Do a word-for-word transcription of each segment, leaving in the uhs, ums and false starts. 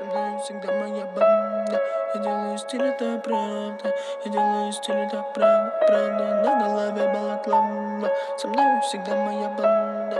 Со мной всегда моя банда. Я делаю стиль, это правда. Я делаю стиль, это правда, правда. На голове балаклава. Со мной всегда моя банда.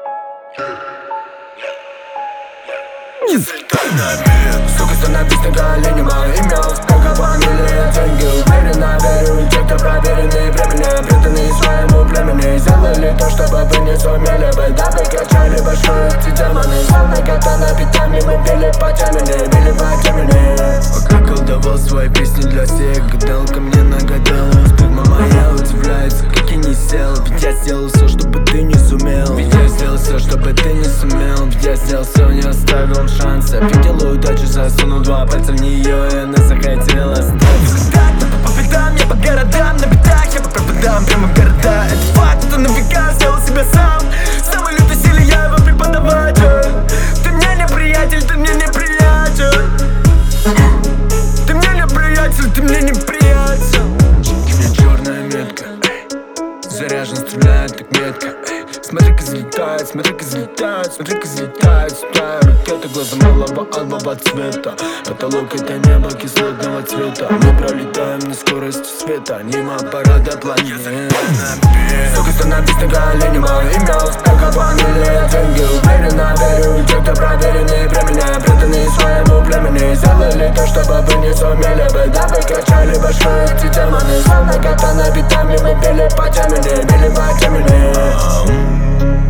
Если ты на бит, сука, становись на колени, мое имя, как фамилия, деньги, уверенно верю. Те, кто проверенные временем, преданные своему племени, сделали то, чтобы вы не сумели бы, дабы качали большую эти демоны. Словно катана битами, мы били по темени, били по темени. Пока колдовал свои песни для всех, гадалка мне нагадала. Сперма моя удивляется, как я не сел, ведь я сделал все, чтобы ты не сумел. Ведь я сделал все, чтобы ты не сумел. Ведь я сделал все, не оставил шанс. Я видел удачу, засунул два пальца в нее, и она захотела стать. Так, по пятам, я по городам, на битах я по пропадам, прямо в города. Это факт, что на века сделал себя сам. Самый лютый силе я его преподаватель. Ты мне не приятель, ты мне не приятель. Ты мне не приятель, ты мне не приятель. Мне черная метка, заряжен, стреляет так метко. Смотри-ка залетает, смотри-ка залетает, смотри-ка залетает. Сюда ракеты, глаза малого алого цвета. Потолок — это небо кислотного цвета. Мы пролетаем на скорости света, мимо парада планеты. Сука, становись на колени, мое имя, как фамилия, деньги, уверенно верю. Те, кто проверенные временем, преданные своему племени, сделали то, чтобы вы не сумели бы, дабы качали большую эти демоны. Словно катана битами, мы били по темени, били по темени.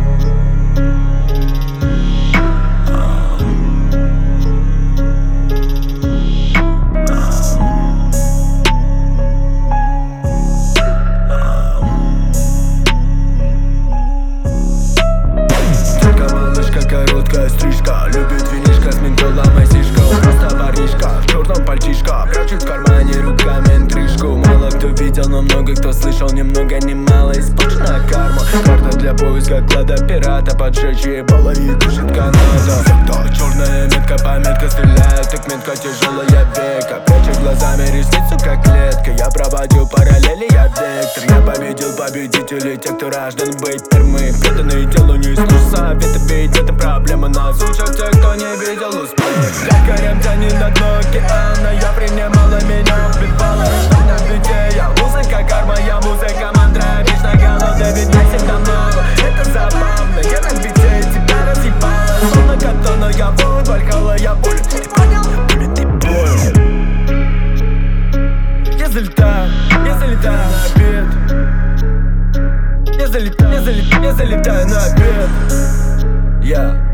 Короткая стрижка, любит винишка с ментолом и сишка. Просто парнишка, в черном пальтишко, прячет в кармане руками интрижку. Мало кто видел, но много кто слышал, ни много ни мало испорчена карма. Карта для поиска клада пирата, поджечь ебало и дышит Канада. Секта, черная метка, пометка стреляет, так метка тяжелая века. Прячет глазами ресницу, как клетка. Я проводил параллели, я вектор. Я победил победителей, те, кто рожден быть термы. Преданные делу не слушай советы, ведь это проблема нас учат те, кто не видел успех. Якорем тянет на дно океана. Я принимала, меня убивала. Раздать на людей, я музыка, карма, я музыка, мантра. Вечно голодный, ведь я всегда много. Это забавно, я на бите тебя разъебала. Словно катана, я вон, вальхала, я боль. Ты понял? Имя ты понял. Я залетаю, я залетаю на обед. Я залетаю, я залетаю, я залетаю на обед. Yeah.